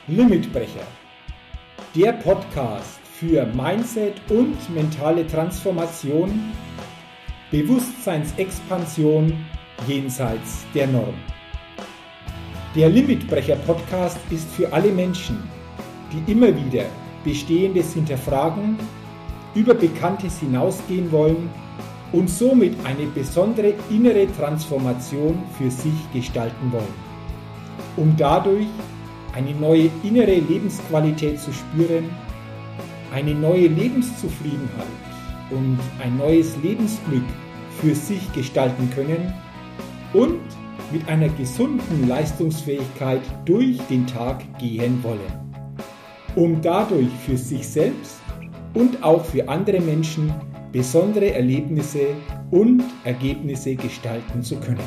Limitbrecher, der Podcast für Mindset und mentale Transformation, Bewusstseinsexpansion jenseits der Norm. Der Limitbrecher Podcast ist für alle Menschen, die immer wieder Bestehendes hinterfragen, über Bekanntes hinausgehen wollen und somit eine besondere innere Transformation für sich gestalten wollen, um dadurch eine neue innere Lebensqualität zu spüren, eine neue Lebenszufriedenheit und ein neues Lebensglück für sich gestalten können und mit einer gesunden Leistungsfähigkeit durch den Tag gehen wollen, um dadurch für sich selbst und auch für andere Menschen besondere Erlebnisse und Ergebnisse gestalten zu können.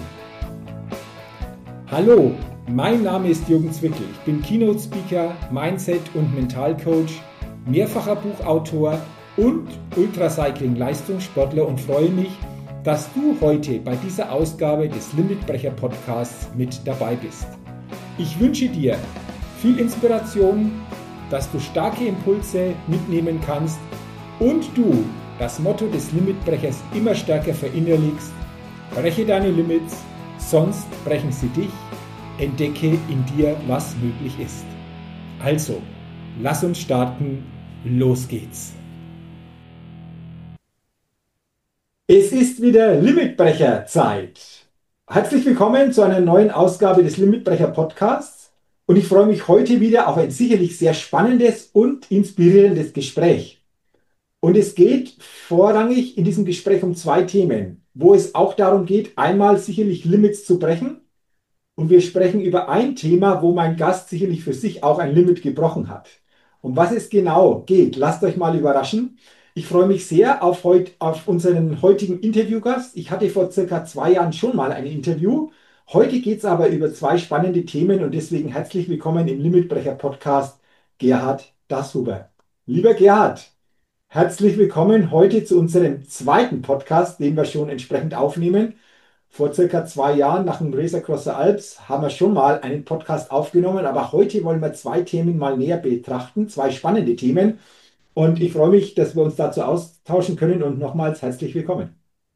Hallo, mein Name ist Jürgen Zwickel. Ich bin Keynote Speaker, Mindset- und Mentalcoach, mehrfacher Buchautor und Ultracycling-Leistungssportler und freue mich, dass du heute bei dieser Ausgabe des Limitbrecher Podcasts mit dabei bist. Ich wünsche dir viel Inspiration, dass du starke Impulse mitnehmen kannst und du das Motto des Limitbrechers immer stärker verinnerlichst: breche deine Limits, sonst brechen sie dich. Entdecke in dir, was möglich ist. Also, lass uns starten. Los geht's. Es ist wieder Limitbrecher-Zeit. Herzlich willkommen zu einer neuen Ausgabe des Limitbrecher Podcasts. Und ich freue mich heute wieder auf ein sicherlich sehr spannendes und inspirierendes Gespräch. Und es geht vorrangig in diesem Gespräch um zwei Themen, wo es auch darum geht, einmal sicherlich Limits zu brechen. Und wir sprechen über ein Thema, wo mein Gast sicherlich für sich auch ein Limit gebrochen hat. Um was es genau geht, lasst euch mal überraschen. Ich freue mich sehr auf unseren heutigen Interviewgast. Ich hatte vor circa 2 Jahren schon mal ein Interview. Heute geht es aber über zwei spannende Themen und deswegen herzlich willkommen im Limitbrecher Podcast, Gerhard Dashuber. Lieber Gerhard, herzlich willkommen heute zu unserem zweiten Podcast, den wir schon entsprechend aufnehmen. Vor circa 2 Jahren nach dem Race Across the Alps haben wir schon mal einen Podcast aufgenommen, aber heute wollen wir zwei Themen mal näher betrachten, zwei spannende Themen. Und ich freue mich, dass wir uns dazu austauschen können und nochmals herzlich willkommen.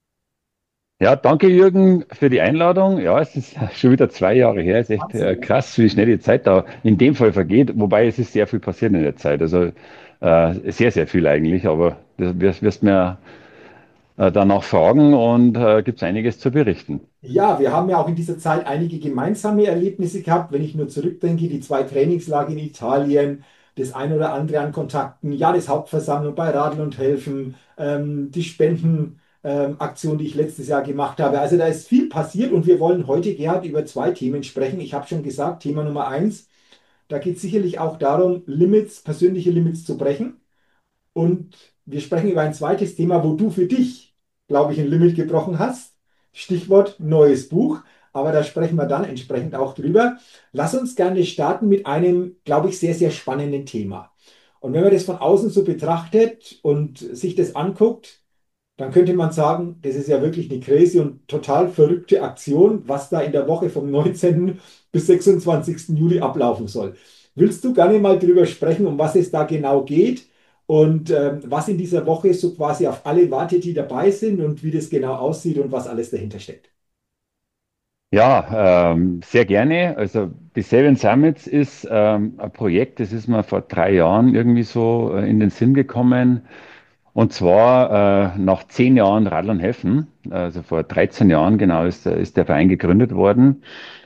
Ja, danke Jürgen für die Einladung. Ja, es ist schon wieder 2 Jahre her. Es ist echt Wahnsinn, oder? krass, wie schnell die Zeit da in dem Fall vergeht. Wobei es ist sehr viel passiert in der Zeit. Also sehr, sehr viel eigentlich. Aber das wirst mir danach fragen und gibt es einiges zu berichten. Ja, wir haben ja auch in dieser Zeit einige gemeinsame Erlebnisse gehabt. Wenn ich nur zurückdenke, die zwei Trainingslager in Italien, das ein oder andere an Kontakten, Jahreshauptversammlung bei Radeln und Helfen, die Spendenaktion, Aktion, die ich letztes Jahr gemacht habe. Also da ist viel passiert und wir wollen heute, Gerhard, über zwei Themen sprechen. Ich habe schon gesagt, Thema Nummer eins, da geht es sicherlich auch darum, Limits, persönliche Limits zu brechen. Und wir sprechen über ein zweites Thema, wo du für dich, glaube ich, ein Limit gebrochen hast. Stichwort neues Buch. Aber da sprechen wir dann entsprechend auch drüber. Lass uns gerne starten mit einem, glaube ich, sehr, sehr spannenden Thema. Und wenn man das von außen so betrachtet und sich das anguckt, dann könnte man sagen, das ist ja wirklich eine crazy und total verrückte Aktion, was da in der Woche vom 19. bis 26. Juli ablaufen soll. Willst du gerne mal drüber sprechen, um was es da genau geht und was in dieser Woche so quasi auf alle wartet, die dabei sind und wie das genau aussieht und was alles dahinter steckt? Ja, sehr gerne. Also die Seven Summits ist ein Projekt, das ist mir vor 3 Jahren irgendwie so in den Sinn gekommen. Und zwar nach 10 Jahren Radl und Helfen, also vor 13 Jahren genau ist der Verein gegründet worden.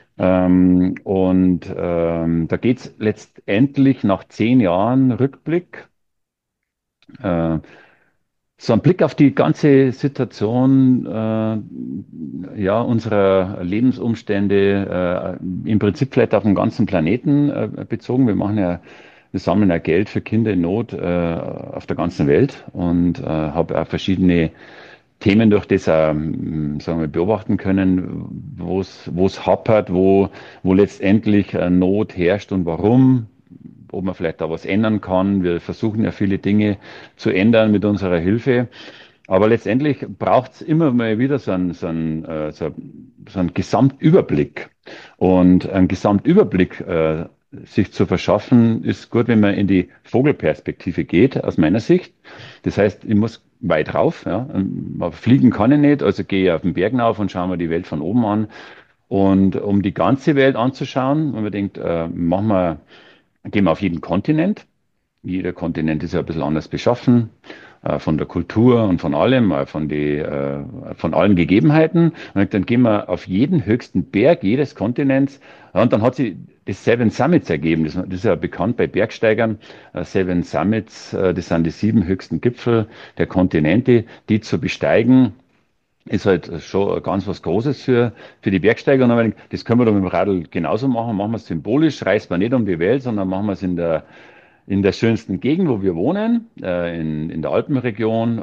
Da geht es letztendlich nach 10 Jahren Rückblick, äh, so ein Blick auf die ganze Situation ja, unserer Lebensumstände, im Prinzip vielleicht auf den ganzen Planeten bezogen. Wir sammeln ja Geld für Kinder in Not auf der ganzen Welt und habe auch verschiedene Themen durch das auch, sagen wir, beobachten können, wo es hapert, wo letztendlich Not herrscht und warum, ob man vielleicht da was ändern kann. Wir versuchen ja viele Dinge zu ändern mit unserer Hilfe. Aber letztendlich braucht es immer mal wieder so einen Gesamtüberblick. Und einen Gesamtüberblick sich zu verschaffen, ist gut, wenn man in die Vogelperspektive geht, aus meiner Sicht. Das heißt, ich muss weit rauf, ja. Aber fliegen kann ich nicht, also gehe ich auf den Berg rauf und schaue mir die Welt von oben an. Und um die ganze Welt anzuschauen, wenn man denkt, gehen wir auf jeden Kontinent. Jeder Kontinent ist ja ein bisschen anders beschaffen, von der Kultur und von allem, von allen Gegebenheiten. Und dann gehen wir auf jeden höchsten Berg jedes Kontinents. Ja, und dann hat sich das Seven Summits ergeben. Das ist ja bekannt bei Bergsteigern. Seven Summits, das sind die 7 höchsten Gipfel der Kontinente, die zu besteigen ist halt schon ganz was Großes für die Bergsteiger. Und dann habe ich gedacht, das können wir doch mit dem Radl genauso machen. Machen wir es symbolisch, reisen wir nicht um die Welt, sondern machen wir es in der schönsten Gegend, wo wir wohnen, in der Alpenregion,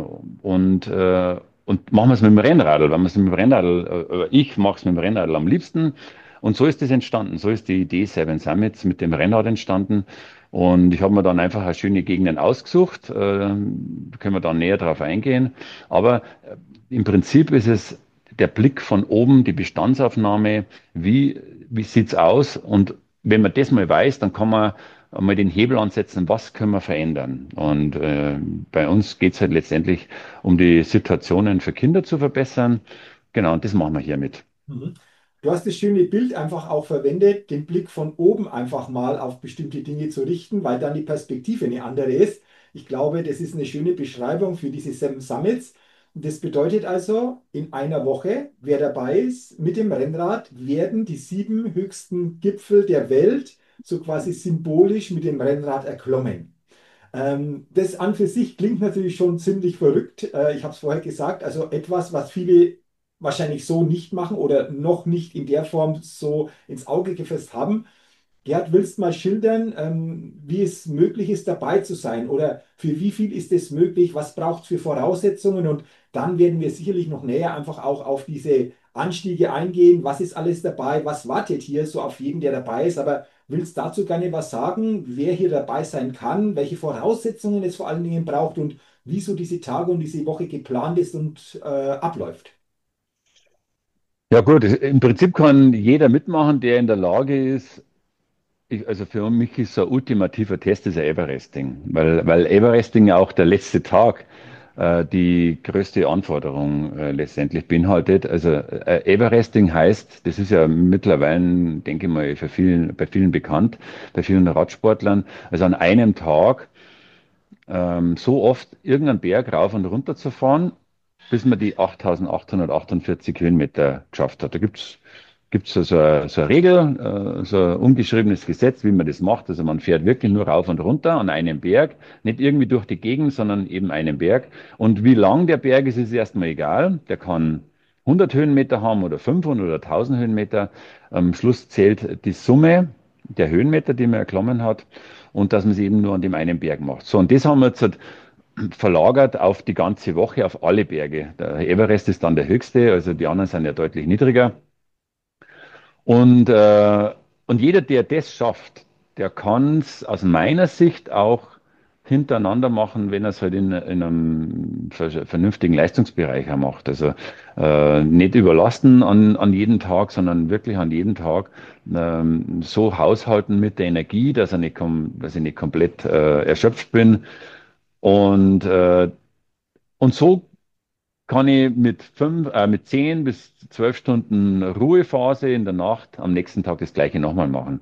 und machen wir es mit dem Rennradl. Wenn wir es mit dem Rennradl, ich mache es mit dem Rennradl am liebsten. Und so ist es entstanden. So ist die Idee Seven Summits mit dem Rennrad entstanden. Und ich habe mir dann einfach eine schöne Gegenden ausgesucht. Können wir dann näher drauf eingehen. Aber im Prinzip ist es der Blick von oben, die Bestandsaufnahme, wie sieht's aus? Und wenn man das mal weiß, dann kann man mal den Hebel ansetzen, was können wir verändern. Und bei uns geht es halt letztendlich um die Situationen für Kinder zu verbessern. Genau, und das machen wir hiermit. Mhm. Du hast das schöne Bild einfach auch verwendet, den Blick von oben einfach mal auf bestimmte Dinge zu richten, weil dann die Perspektive eine andere ist. Ich glaube, das ist eine schöne Beschreibung für diese Seven Summits. Und das bedeutet also, in einer Woche, wer dabei ist, mit dem Rennrad werden die 7 höchsten Gipfel der Welt so quasi symbolisch mit dem Rennrad erklommen. Das an für sich klingt natürlich schon ziemlich verrückt. Ich habe es vorher gesagt, also etwas, was viele wahrscheinlich so nicht machen oder noch nicht in der Form so ins Auge gefasst haben. Gerd, willst du mal schildern, wie es möglich ist, dabei zu sein oder für wie viel ist es möglich, was braucht es für Voraussetzungen und dann werden wir sicherlich noch näher einfach auch auf diese Anstiege eingehen, was ist alles dabei, was wartet hier so auf jeden, der dabei ist, aber willst dazu gerne was sagen, wer hier dabei sein kann, welche Voraussetzungen es vor allen Dingen braucht und wieso diese Tage und diese Woche geplant ist und abläuft? Ja gut, im Prinzip kann jeder mitmachen, der in der Lage ist. Also für mich ist so ein ultimativer Test ist ein Everesting, weil Everesting ja auch der letzte Tag die größte Anforderung letztendlich beinhaltet. Also Everesting heißt, das ist ja mittlerweile, denke ich mal, bei vielen bekannt, bei vielen Radsportlern, also an einem Tag so oft irgendeinen Berg rauf und runter zu fahren, bis man die 8.848 Höhenmeter geschafft hat. Da gibt's so eine Regel, so ein ungeschriebenes Gesetz, wie man das macht. Also man fährt wirklich nur rauf und runter an einem Berg, nicht irgendwie durch die Gegend, sondern eben einen Berg. Und wie lang der Berg ist, ist erstmal egal. Der kann 100 Höhenmeter haben oder 500 oder 1000 Höhenmeter. Am Schluss zählt die Summe der Höhenmeter, die man erklommen hat, und dass man sie eben nur an dem einen Berg macht. So, und das haben wir jetzt halt verlagert auf die ganze Woche, auf alle Berge. Der Everest ist dann der höchste, also die anderen sind ja deutlich niedriger. Und, äh, und jeder, der das schafft, der kann es aus meiner Sicht auch hintereinander machen, wenn er es halt in einem vernünftigen Leistungsbereich auch macht. Also nicht überlasten an jeden Tag, sondern wirklich an jeden Tag so haushalten mit der Energie, dass ich nicht komplett erschöpft bin. Und, äh, und so kann ich mit 10 bis 12 Stunden Ruhephase in der Nacht am nächsten Tag das Gleiche nochmal machen.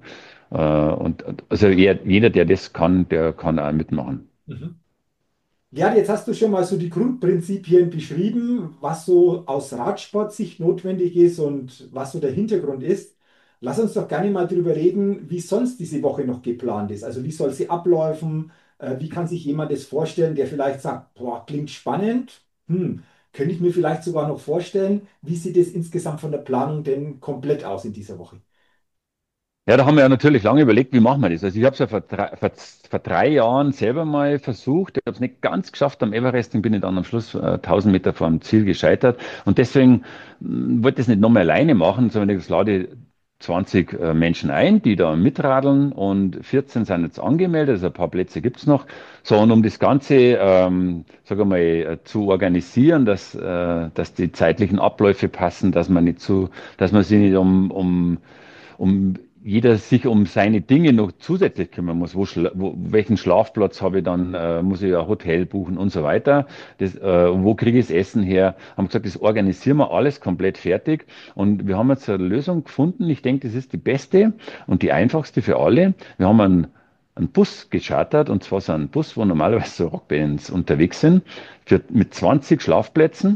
Also jeder, der das kann, der kann auch mitmachen. Mhm. Ja, jetzt hast du schon mal so die Grundprinzipien beschrieben, was so aus Radsportsicht notwendig ist und was so der Hintergrund ist. Lass uns doch gerne mal darüber reden, wie sonst diese Woche noch geplant ist. Also wie soll sie abläufen? Wie kann sich jemand das vorstellen, der vielleicht sagt, boah, klingt spannend. Könnte ich mir vielleicht sogar noch vorstellen, wie sieht es insgesamt von der Planung denn komplett aus in dieser Woche? Ja, da haben wir ja natürlich lange überlegt, wie machen wir das. Also ich habe es ja vor 3 Jahren selber mal versucht. Ich habe es nicht ganz geschafft. Am Everesting bin ich dann am Schluss 1.000 Meter vor dem Ziel gescheitert. Und deswegen wollte ich es nicht nochmal alleine machen, sondern ich lade 20 Menschen ein, die da mitradeln, und 14 sind jetzt angemeldet, also ein paar Plätze gibt's noch. So, und um das Ganze, sagen wir mal, zu organisieren, dass die zeitlichen Abläufe passen, dass man sich nicht um jeder sich um seine Dinge noch zusätzlich kümmern muss. Welchen Schlafplatz habe ich dann? Muss ich ein Hotel buchen und so weiter? Wo kriege ich das Essen her? Haben gesagt, das organisieren wir alles komplett fertig. Und wir haben jetzt eine Lösung gefunden. Ich denke, das ist die beste und die einfachste für alle. Wir haben einen Bus gechartert, und zwar so einen Bus, wo normalerweise so Rockbands unterwegs sind, mit 20 Schlafplätzen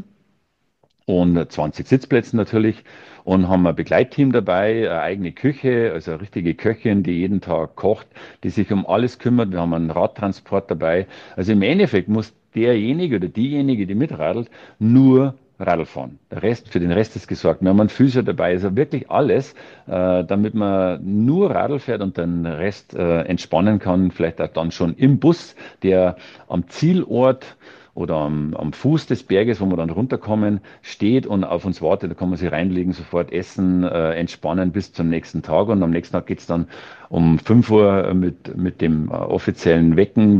und 20 Sitzplätzen natürlich, und haben ein Begleitteam dabei, eine eigene Küche, also eine richtige Köchin, die jeden Tag kocht, die sich um alles kümmert. Wir haben einen Radtransport dabei. Also im Endeffekt muss derjenige oder diejenige, die mitradelt, nur Radl fahren. Für den Rest ist gesorgt. Wir haben einen Physio dabei, also wirklich alles, damit man nur Radl fährt und den Rest entspannen kann, vielleicht auch dann schon im Bus, der am Zielort oder am Fuß des Berges, wo wir dann runterkommen, steht und auf uns wartet. Da kann man sich reinlegen, sofort essen, entspannen bis zum nächsten Tag. Und am nächsten Tag geht's dann um 5 Uhr mit dem offiziellen Wecken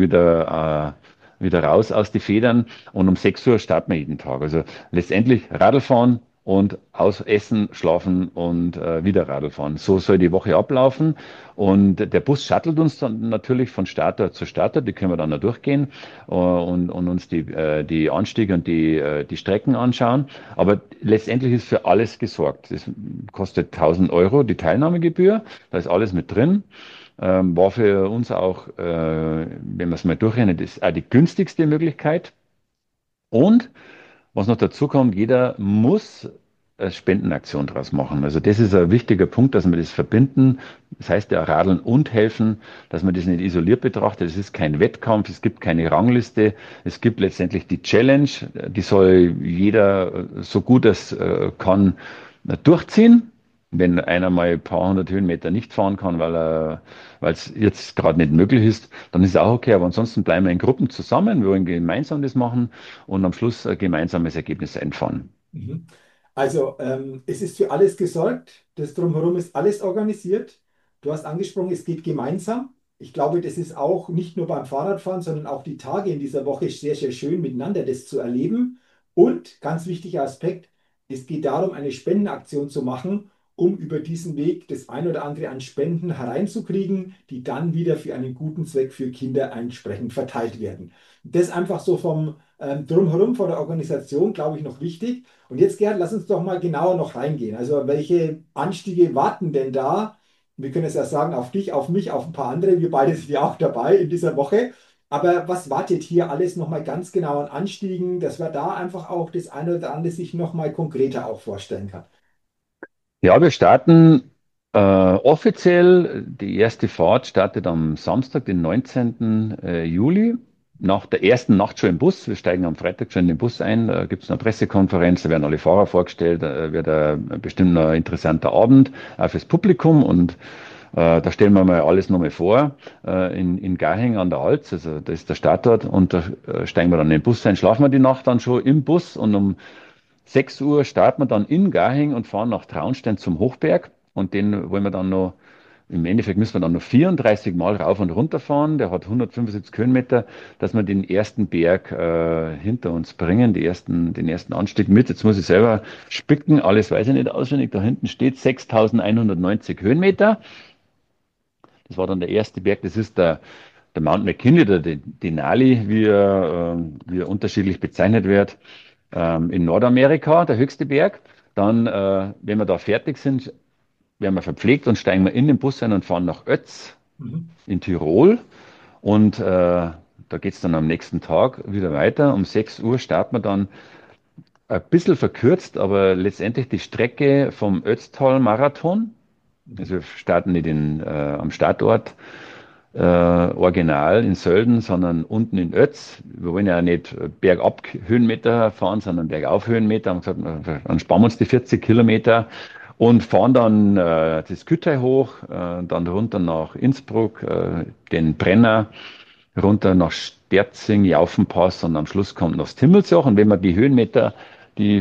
wieder raus aus die Federn, und um 6 Uhr starten wir jeden Tag. Also letztendlich Radl fahren und aus Essen, schlafen und wieder Radl fahren. So soll die Woche ablaufen. Und der Bus shuttelt uns dann natürlich von Startort zu Startort, die können wir dann da durchgehen und uns die Anstiege und die Strecken anschauen. Aber letztendlich ist für alles gesorgt. Das kostet 1.000 € die Teilnahmegebühr, da ist alles mit drin. War für uns auch, wenn man es mal durchrechnet, ist auch die günstigste Möglichkeit. Und was noch dazu kommt, jeder muss eine Spendenaktion draus machen. Also das ist ein wichtiger Punkt, dass wir das verbinden. Das heißt ja Radeln und helfen, dass man das nicht isoliert betrachtet. Es ist kein Wettkampf, es gibt keine Rangliste. Es gibt letztendlich die Challenge, die soll jeder so gut es kann durchziehen. Wenn einer mal ein paar hundert Höhenmeter nicht fahren kann, weil es jetzt gerade nicht möglich ist, dann ist es auch okay. Aber ansonsten bleiben wir in Gruppen zusammen, wir wollen gemeinsam das machen und am Schluss ein gemeinsames Ergebnis einfahren. Mhm. Also, es ist für alles gesorgt. Das Drumherum ist alles organisiert. Du hast angesprochen, es geht gemeinsam. Ich glaube, das ist auch nicht nur beim Fahrradfahren, sondern auch die Tage in dieser Woche sehr, sehr schön miteinander das zu erleben. Und ganz wichtiger Aspekt, es geht darum, eine Spendenaktion zu machen, um über diesen Weg das ein oder andere an Spenden hereinzukriegen, die dann wieder für einen guten Zweck für Kinder entsprechend verteilt werden. Das einfach so vom Drumherum von der Organisation, glaube ich, noch wichtig. Und jetzt, Gerd, lass uns doch mal genauer noch reingehen. Also, welche Anstiege warten denn da? Wir können es ja sagen, auf dich, auf mich, auf ein paar andere. Wir beide sind ja auch dabei in dieser Woche. Aber was wartet hier alles nochmal ganz genau an Anstiegen, dass wir da einfach auch das eine oder andere sich nochmal konkreter auch vorstellen kann? Ja, wir starten offiziell, die erste Fahrt startet am Samstag, den 19. Juli, nach der ersten Nacht schon im Bus. Wir steigen am Freitag schon in den Bus ein, da gibt es eine Pressekonferenz, da werden alle Fahrer vorgestellt, da wird bestimmt ein interessanter Abend, auch fürs Publikum, und da stellen wir mal alles nochmal vor, in Garching an der Alz, also das ist der Startort, und da steigen wir dann in den Bus ein, schlafen wir die Nacht dann schon im Bus, und um 6 Uhr starten wir dann in Garching und fahren nach Traunstein zum Hochberg. Und den wollen wir dann noch, im Endeffekt müssen wir dann noch 34 Mal rauf und runter fahren. Der hat 175 Höhenmeter, dass wir den ersten Berg hinter uns bringen, den ersten Anstieg mit. Jetzt muss ich selber spicken, alles weiß ich nicht auswendig. Da hinten steht 6.190 Höhenmeter. Das war dann der erste Berg. Das ist der Mount McKinley, der Denali, wie er unterschiedlich bezeichnet wird, in Nordamerika, der höchste Berg. Dann, wenn wir da fertig sind, werden wir verpflegt und steigen wir in den Bus ein und fahren nach Ötz Mhm. in Tirol. Und da geht es dann am nächsten Tag wieder weiter. Um 6 Uhr starten wir dann ein bisschen verkürzt, aber letztendlich die Strecke vom Ötztal-Marathon. Also Mhm. wir starten nicht am Startort original in Sölden, sondern unten in Ötz. Wir wollen ja nicht bergab Höhenmeter fahren, sondern bergauf Höhenmeter. Haben gesagt, dann sparen wir uns die 40 Kilometer und fahren dann das Küttai hoch, dann runter nach Innsbruck, den Brenner, runter nach Sterzing, Jaufenpass, und am Schluss kommt noch das Timmelsjoch. Und wenn wir die Höhenmeter, die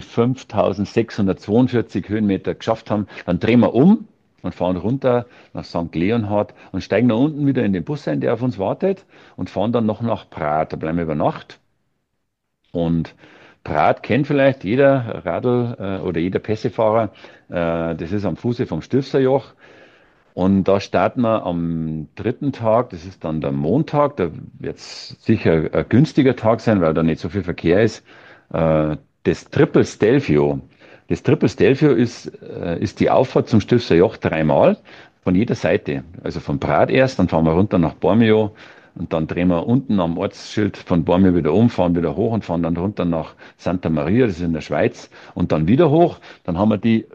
5.642 Höhenmeter geschafft haben, dann drehen wir um und fahren runter nach St. Leonhard und steigen da unten wieder in den Bus ein, der auf uns wartet, und fahren dann noch nach Prad. Da bleiben wir über Nacht. Und Prad kennt vielleicht jeder Radl oder jeder Pässefahrer. Das ist am Fuße vom Stilfserjoch. Und da starten wir am dritten Tag, das ist dann der Montag, da wird es sicher ein günstiger Tag sein, weil da nicht so viel Verkehr ist. Das Triple Stelvio. Das Triple Stelvio ist die Auffahrt zum Stilfser Joch dreimal von jeder Seite. Also von Prat erst, dann fahren wir runter nach Bormio und dann drehen wir unten am Ortsschild von Bormio wieder um, fahren wieder hoch und fahren dann runter nach Santa Maria, das ist in der Schweiz, und dann wieder hoch. Dann haben wir die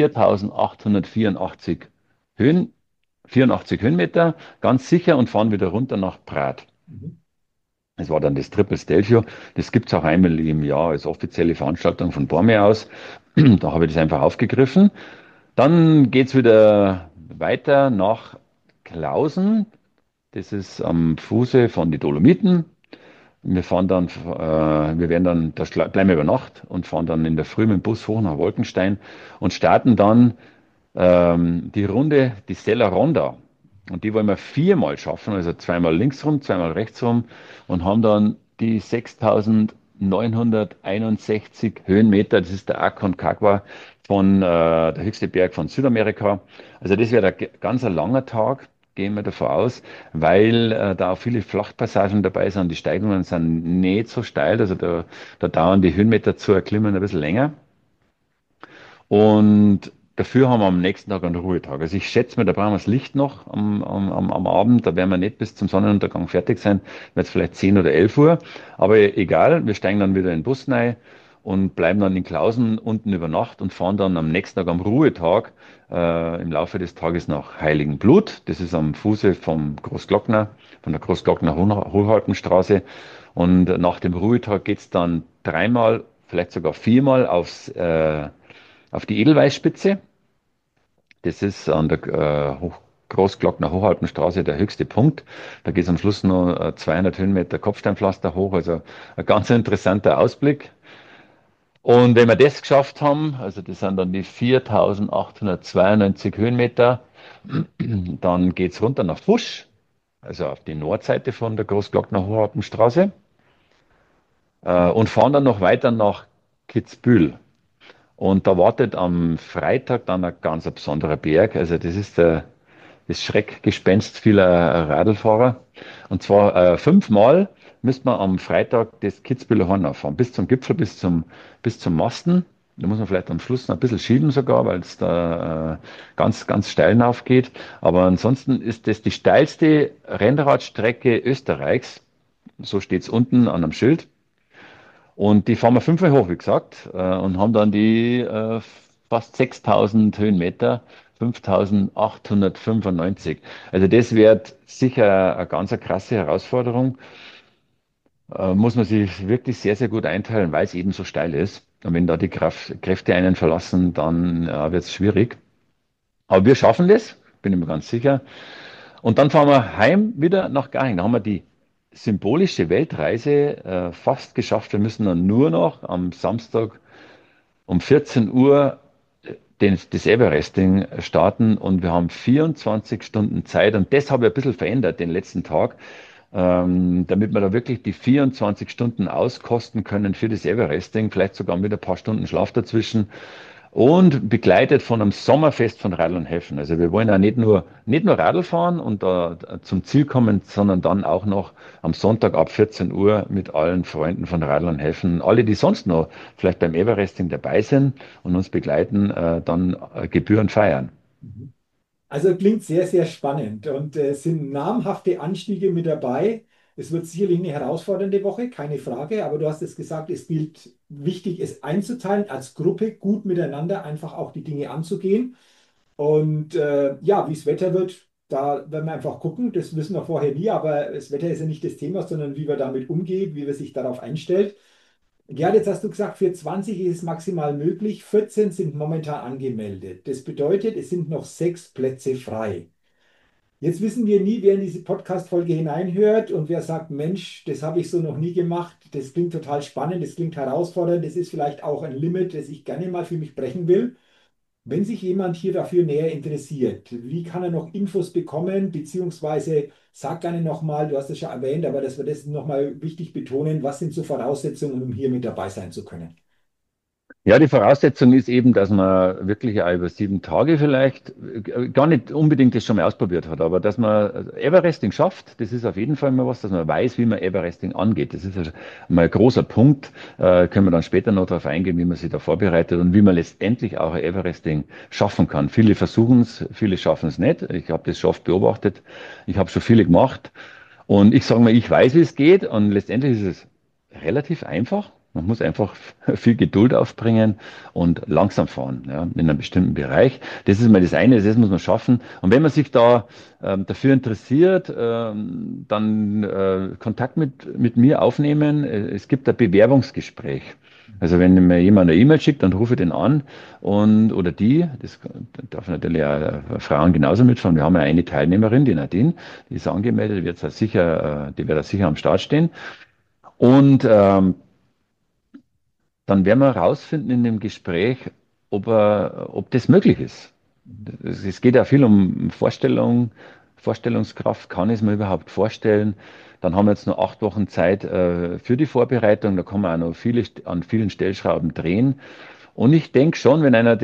4884 Höhen, 84 Höhenmeter, ganz sicher und fahren wieder runter nach Prat. Mhm. Es war dann das Triple Stelvio. Das gibt es auch einmal im Jahr als offizielle Veranstaltung von Bormio aus. Da habe ich das einfach aufgegriffen. Dann geht es wieder weiter nach Klausen. Das ist am Fuße von die Dolomiten. Wir werden dann, bleiben wir über Nacht und fahren dann in der Früh mit dem Bus hoch nach Wolkenstein und starten dann die Runde, die Sella Ronda. Und die wollen wir viermal schaffen, also zweimal links rum, zweimal rechts rum und haben dann die 6961 Höhenmeter. Das ist der Aconcagua der höchste Berg von Südamerika. Also das wäre ein ganz ein langer Tag, gehen wir davon aus, weil da auch viele Flachpassagen dabei sind. Die Steigungen sind nicht so steil, also da dauern die Höhenmeter zu erklimmen ein bisschen länger. Und dafür haben wir am nächsten Tag einen Ruhetag. Also ich schätze mal, da brauchen wir das Licht noch am Abend. Da werden wir nicht bis zum Sonnenuntergang fertig sein. Wird es vielleicht 10 oder 11 Uhr. Aber egal, wir steigen dann wieder in den Bus rein und bleiben dann in Klausen unten über Nacht und fahren dann am nächsten Tag am Ruhetag im Laufe des Tages nach Heiligenblut. Das ist am Fuße vom Großglockner, von der Großglockner Hochhaltenstraße. Und nach dem Ruhetag geht's dann dreimal, vielleicht sogar viermal auf die Edelweißspitze. Das ist an der Großglockner Hochhaltenstraße der höchste Punkt. Da geht es am Schluss nur 200 Höhenmeter Kopfsteinpflaster hoch, also ein ganz interessanter Ausblick. Und wenn wir das geschafft haben, also das sind dann die 4892 Höhenmeter, dann geht es runter nach Fusch, also auf die Nordseite von der Großglockner Hochhaltenstraße, und fahren dann noch weiter nach Kitzbühel. Und da wartet am Freitag dann ein ganz besonderer Berg. Also das ist das Schreckgespenst vieler Radlfahrer. Und zwar fünfmal müsste man am Freitag das Kitzbüheler Horn auffahren. Bis zum Gipfel, bis zum Masten. Da muss man vielleicht am Schluss noch ein bisschen schieben sogar, weil es da ganz steil aufgeht. Aber ansonsten ist das die steilste Rennradstrecke Österreichs. So steht es unten an einem Schild. Und die fahren wir fünfmal hoch, wie gesagt, und haben dann die fast 6000 Höhenmeter, 5895. Also das wird sicher eine ganz eine krasse Herausforderung. Muss man sich wirklich sehr, sehr gut einteilen, weil es eben so steil ist. Und wenn da die Kräfte einen verlassen, dann wird es schwierig. Aber wir schaffen das, bin ich mir ganz sicher. Und dann fahren wir heim wieder nach Garching. Da haben wir die symbolische Weltreise fast geschafft. Wir müssen dann nur noch am Samstag um 14 Uhr das Everesting starten und wir haben 24 Stunden Zeit. Und das habe ich ein bisschen verändert den letzten Tag, damit wir da wirklich die 24 Stunden auskosten können für das Everesting, vielleicht sogar mit ein paar Stunden Schlaf dazwischen. Und begleitet von einem Sommerfest von Radl und Häfen. Also wir wollen ja nicht nur Radl fahren und da zum Ziel kommen, sondern dann auch noch am Sonntag ab 14 Uhr mit allen Freunden von Radl und Häfen, alle, die sonst noch vielleicht beim Everesting dabei sind und uns begleiten, dann gebührend feiern. Mhm. Also klingt sehr, sehr spannend und es sind namhafte Anstiege mit dabei. Es wird sicherlich eine herausfordernde Woche, keine Frage, aber du hast es gesagt, es gilt wichtig, es einzuteilen, als Gruppe gut miteinander einfach auch die Dinge anzugehen. Und ja, wie das Wetter wird, da werden wir einfach gucken. Das wissen wir vorher nie, aber das Wetter ist ja nicht das Thema, sondern wie wir damit umgehen, wie wir sich darauf einstellt. Gerd, jetzt hast du gesagt, für 20 ist es maximal möglich. 14 sind momentan angemeldet. Das bedeutet, es sind noch 6 Plätze frei. Jetzt wissen wir nie, wer in diese Podcast-Folge hineinhört und wer sagt, Mensch, das habe ich so noch nie gemacht. Das klingt total spannend, das klingt herausfordernd, das ist vielleicht auch ein Limit, das ich gerne mal für mich brechen will. Wenn sich jemand hier dafür näher interessiert, wie kann er noch Infos bekommen, beziehungsweise sag gerne nochmal, du hast es schon erwähnt, aber dass wir das nochmal wichtig betonen, was sind so Voraussetzungen, um hier mit dabei sein zu können? Ja, die Voraussetzung ist eben, dass man wirklich auch über 7 Tage vielleicht gar nicht unbedingt das schon mal ausprobiert hat, aber dass man Everesting schafft, das ist auf jeden Fall mal was, dass man weiß, wie man Everesting angeht. Das ist ja schon mal ein großer Punkt. Können wir dann später noch darauf eingehen, wie man sich da vorbereitet und wie man letztendlich auch ein Everesting schaffen kann. Viele versuchen es, viele schaffen es nicht. Ich habe das schon oft beobachtet. Ich habe schon viele gemacht und ich sage mal, ich weiß, wie es geht und letztendlich ist es relativ einfach. Man muss einfach viel Geduld aufbringen und langsam fahren, ja, in einem bestimmten Bereich. Das ist mal das eine, das muss man schaffen. Und wenn man sich da dafür interessiert, dann Kontakt mit mir aufnehmen. Es gibt ein Bewerbungsgespräch. Also wenn mir jemand eine E-Mail schickt, dann rufe ich den an und oder die, das darf natürlich auch Frauen genauso mitfahren. Wir haben ja eine Teilnehmerin, die Nadine, die ist angemeldet, die wird da sicher am Start stehen. Und dann werden wir herausfinden in dem Gespräch, ob das möglich ist. Es geht ja viel um Vorstellung, Vorstellungskraft. Kann ich es mir überhaupt vorstellen? Dann haben wir jetzt noch 8 Wochen Zeit für die Vorbereitung. Da kann man auch noch an vielen Stellschrauben drehen. Und ich denke schon,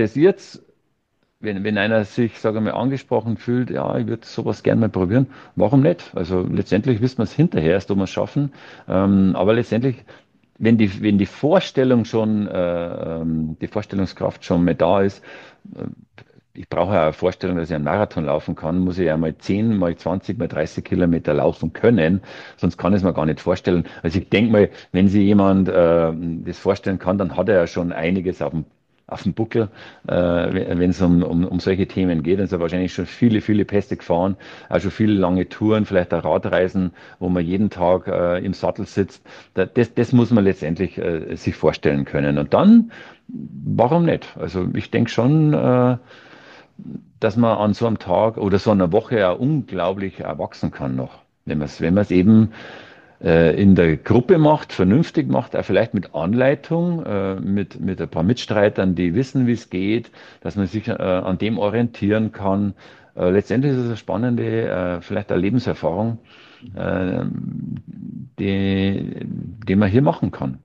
wenn einer sich, sage ich mal, angesprochen fühlt, ja, ich würde sowas gerne mal probieren, warum nicht? Also letztendlich wissen wir es hinterher erst, ob wir es schaffen. Aber letztendlich wenn die Vorstellung schon, die Vorstellungskraft schon mal da ist, äh, ich brauche ja eine Vorstellung, dass ich einen Marathon laufen kann, muss ich ja mal 10, mal 20, mal 30 Kilometer laufen können, sonst kann ich es mir gar nicht vorstellen. Also ich denke mal, wenn sich jemand das vorstellen kann, dann hat er ja schon einiges auf dem Buckel, wenn es um solche Themen geht. Und ist er wahrscheinlich schon viele Pässe gefahren, auch schon viele lange Touren, vielleicht auch Radreisen, wo man jeden Tag im Sattel sitzt. Das muss man letztendlich sich vorstellen können. Und dann, warum nicht? Also ich denke schon, dass man an so einem Tag oder so einer Woche ja unglaublich erwachsen kann noch. Wenn man es eben in der Gruppe macht, vernünftig macht, auch vielleicht mit Anleitung, mit ein paar Mitstreitern, die wissen, wie es geht, dass man sich an dem orientieren kann. Letztendlich ist es eine spannende, vielleicht eine Lebenserfahrung, äh, die man hier machen kann.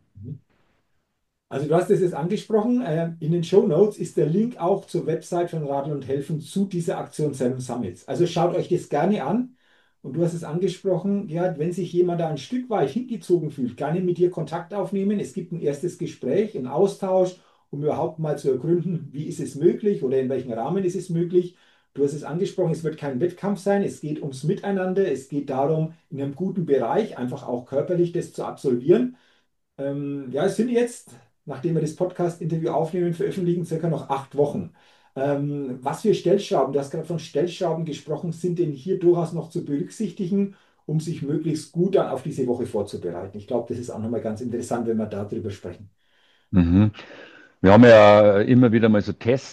Also du hast es jetzt angesprochen, in den Show Notes ist der Link auch zur Website von Radeln und Helfen zu dieser Aktion Seven Summits. Also schaut euch das gerne an. Und du hast es angesprochen, ja, wenn sich jemand da ein Stück weit hingezogen fühlt, gerne mit dir Kontakt aufnehmen. Es gibt ein erstes Gespräch, einen Austausch, um überhaupt mal zu ergründen, wie ist es möglich oder in welchem Rahmen ist es möglich. Du hast es angesprochen, es wird kein Wettkampf sein, es geht ums Miteinander, es geht darum, in einem guten Bereich einfach auch körperlich das zu absolvieren. Ja, es sind jetzt, nachdem wir das Podcast-Interview aufnehmen, veröffentlichen, circa noch 8 Wochen. Was für Stellschrauben, du hast gerade von Stellschrauben gesprochen, sind denn hier durchaus noch zu berücksichtigen, um sich möglichst gut dann auf diese Woche vorzubereiten? Ich glaube, das ist auch nochmal ganz interessant, wenn wir darüber sprechen. Mhm. Wir haben ja immer wieder mal so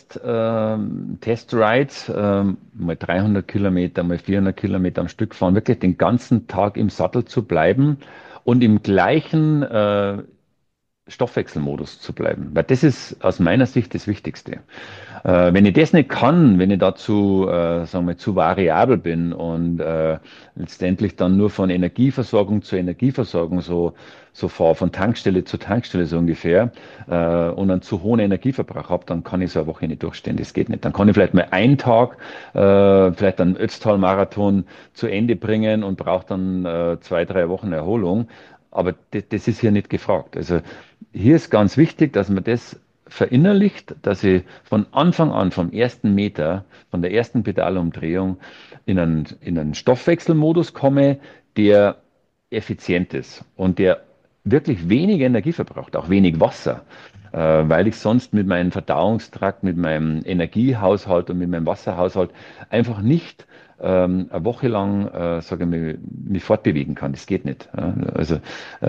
Test-Rides, mal 300 Kilometer, mal 400 Kilometer am Stück fahren, wirklich den ganzen Tag im Sattel zu bleiben und im gleichen Stoffwechselmodus zu bleiben. Weil das ist aus meiner Sicht das Wichtigste. Wenn ich das nicht kann, wenn ich dazu, sagen wir, zu variabel bin und letztendlich dann nur von Energieversorgung zu Energieversorgung so fahre, von Tankstelle zu Tankstelle so ungefähr, und einen zu hohen Energieverbrauch habe, dann kann ich so eine Woche nicht durchstehen. Das geht nicht. Dann kann ich vielleicht mal einen Tag, vielleicht einen Ötztal-Marathon zu Ende bringen und brauche dann 2, 3 Wochen Erholung. Aber das ist hier nicht gefragt. Also hier ist ganz wichtig, dass man das verinnerlicht, dass ich von Anfang an, vom ersten Meter, von der ersten Pedalumdrehung in einen Stoffwechselmodus komme, der effizient ist und der wirklich wenig Energie verbraucht, auch wenig Wasser, weil ich sonst mit meinem Verdauungstrakt, mit meinem Energiehaushalt und mit meinem Wasserhaushalt einfach nicht eine Woche lang, sage ich mal, mich fortbewegen kann. Das geht nicht. Ja. Also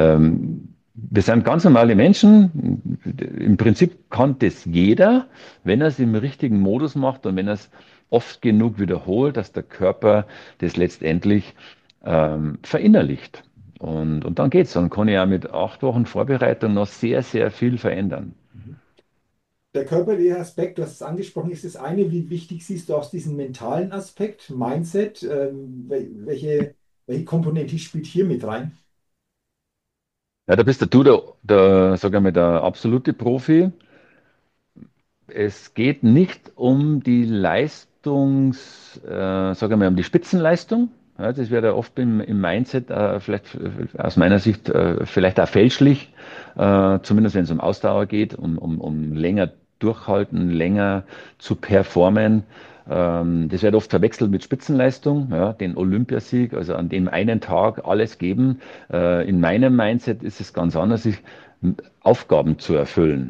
wir sind ganz normale Menschen. Im Prinzip kann das jeder, wenn er es im richtigen Modus macht und wenn er es oft genug wiederholt, dass der Körper das letztendlich verinnerlicht. Und dann geht's. Dann kann ich ja mit 8 Wochen Vorbereitung noch sehr viel verändern. Mhm. Der körperliche Aspekt, du hast es angesprochen, ist das eine. Wie wichtig siehst du auch diesen mentalen Aspekt, Mindset? Welche Komponente spielt hier mit rein? Ja, da bist du sag ich mal, der absolute Profi. es geht nicht um die sagen wir mal, um die Spitzenleistung. Ja, das wäre ja oft im Mindset vielleicht aus meiner Sicht vielleicht auch fälschlich, zumindest wenn es um Ausdauer geht, um länger durchhalten, länger zu performen. Das wird oft verwechselt mit Spitzenleistung, ja, den Olympiasieg, also an dem einen Tag alles geben. In meinem Mindset ist es ganz anders, sich Aufgaben zu erfüllen.